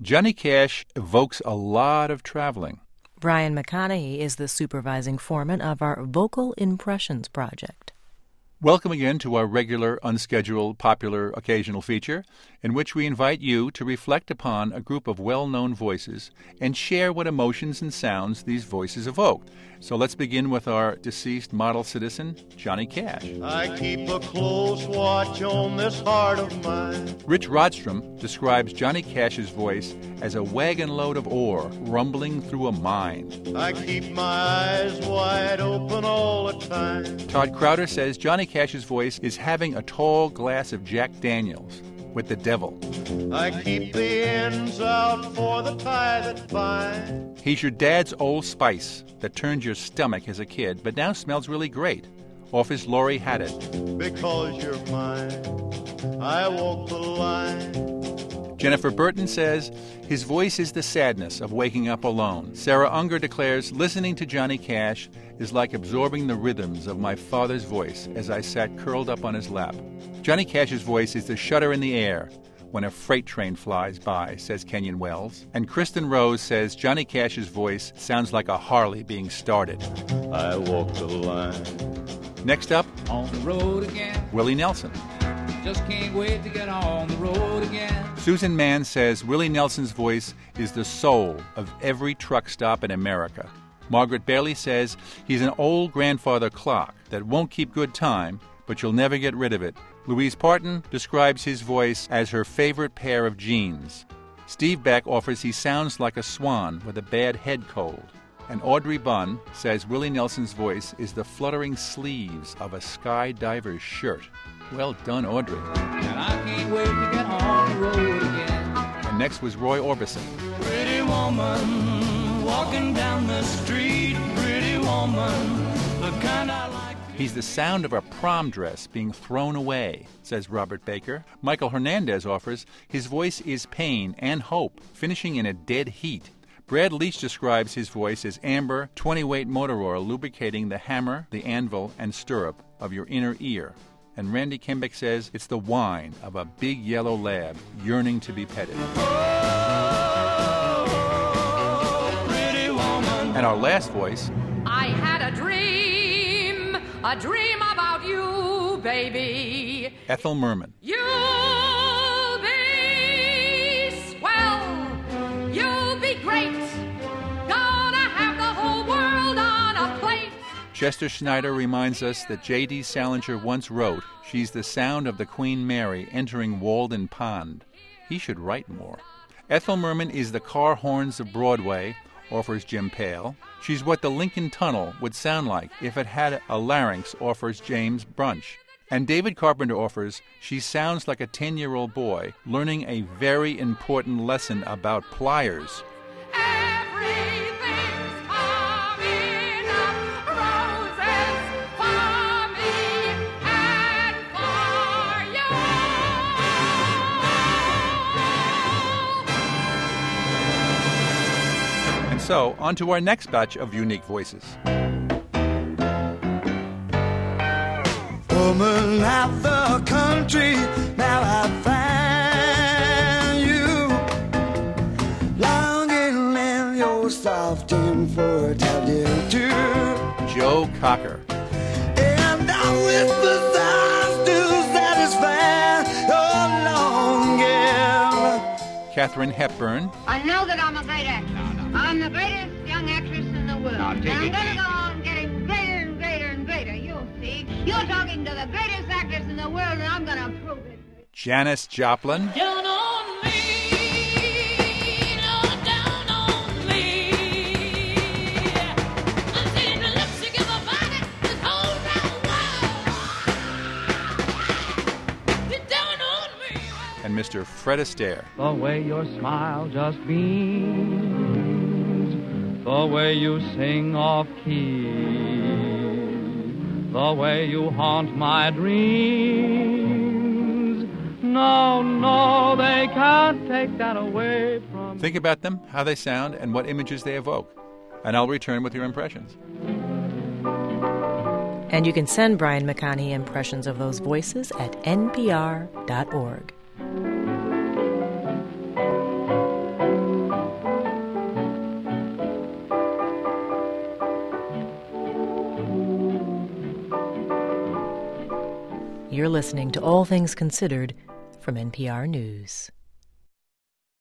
Johnny Cash evokes a lot of traveling. Brian McConaughey is the supervising foreman of our Vocal Impressions project. Welcome again to our regular, unscheduled, popular, occasional feature, in which we invite you to reflect upon a group of well-known voices and share what emotions and sounds these voices evoke. So let's begin with our deceased model citizen, Johnny Cash. I keep a close watch on this heart of mine. Rich Rodstrom describes Johnny Cash's voice as a wagon load of ore rumbling through a mine. I keep my eyes wide open all the time. Todd Crowder says Johnny Cash's voice is having a tall glass of Jack Daniels with the devil. I keep the ends out for the tie that binds. He's your dad's Old Spice that turned your stomach as a kid, but now smells really great. Off his Lori Haddad. Because you're mine, I walk the line. Jennifer Burton says his voice is the sadness of waking up alone. Sarah Unger declares listening to Johnny Cash is like absorbing the rhythms of my father's voice as I sat curled up on his lap. Johnny Cash's voice is the shudder in the air when a freight train flies by, says Kenyon Wells. And Kristen Rose says Johnny Cash's voice sounds like a Harley being started. I walk the line. Next up, on the road again. Willie Nelson. Just can't wait to get on the road again. Susan Mann says Willie Nelson's voice is the soul of every truck stop in America. Margaret Bailey says he's an old grandfather clock that won't keep good time, but you'll never get rid of it. Louise Parton describes his voice as her favorite pair of jeans. Steve Beck offers he sounds like a swan with a bad head cold. And Audrey Bunn says Willie Nelson's voice is the fluttering sleeves of a skydiver's shirt. Well done, Audrey. And I can't wait to get on the road again. And next was Roy Orbison. Pretty woman, walking down the street. Pretty woman, the kind I like. He's the sound of a prom dress being thrown away, says Robert Baker. Michael Hernandez offers his voice is pain and hope, finishing in a dead heat. Brad Leach describes his voice as amber, 20-weight motor oil lubricating the hammer, the anvil, and stirrup of your inner ear. And Randy Kimbeck says it's the whine of a big yellow lab yearning to be petted. Oh, pretty woman. And our last voice, I had a dream about you, baby. Ethel Merman. You'll be swell, you'll be great, gonna have the whole world on a plate. Chester Schneider reminds us that J.D. Salinger once wrote, she's the sound of the Queen Mary entering Walden Pond. He should write more. Ethel Merman is the car horns of Broadway, offers Jim Pale. She's what the Lincoln Tunnel would sound like if it had a larynx, offers James Brunch. And David Carpenter offers she sounds like a 10-year-old boy learning a very important lesson about pliers. Everything's coming up roses for me and for you. And so, on to our next batch of unique voices. Woman of the country, now I find you longing in your soft infertility. Joe Cocker. And I whisper eyes to satisfy your longing. Catherine Hepburn. I know that I'm a great actress. I'm the greatest young actress in the world. And I'm going to go on getting greater and greater and greater. You'll see. You're talking to the greatest actress in the world, and I'm going to prove it. Janis Joplin. Down on me, Lord, down on me. I'm seeing the lipstick in my body, this whole round world. Get down on me. And Mr. Fred Astaire. The way your smile just beams, the way you sing off key, the way you haunt my dreams. No, they can't take that away from me. Think about them, how they sound, and what images they evoke. And I'll return with your impressions. And you can send Brian McConaughey impressions of those voices at npr.org. You're listening to All Things Considered from NPR News.